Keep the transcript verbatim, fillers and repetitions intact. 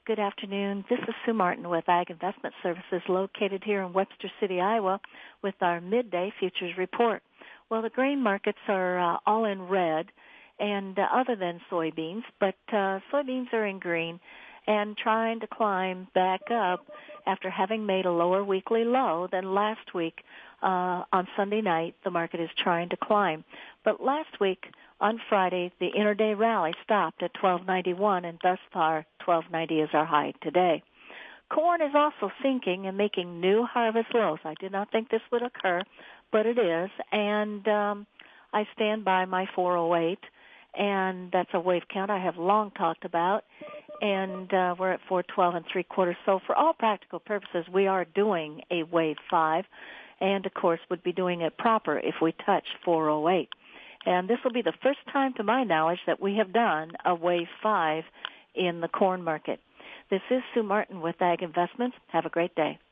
Good afternoon. This is Sue Martin with Ag Investment Services located here in Webster City, Iowa with our midday futures report. Well, the grain markets are uh, all in red and uh, other than soybeans, but uh, soybeans are in green and trying to climb back up after having made a lower weekly low than last week. Uh, on Sunday night, the market is trying to climb. But last week, on Friday, the intraday rally stopped at twelve ninety-one, and thus far, twelve ninety is our high today. Corn is also sinking and making new harvest lows. I did not think this would occur, but it is, and um, I stand by my four oh eight, and that's a wave count I have long talked about, and uh, we're at four twelve and three quarters. So for all practical purposes, we are doing a wave five, and of course would be doing it proper if we touch four oh eight. And this will be the first time, to my knowledge, that we have done a wave five in the corn market. This is Sue Martin with Ag Investments. Have a great day.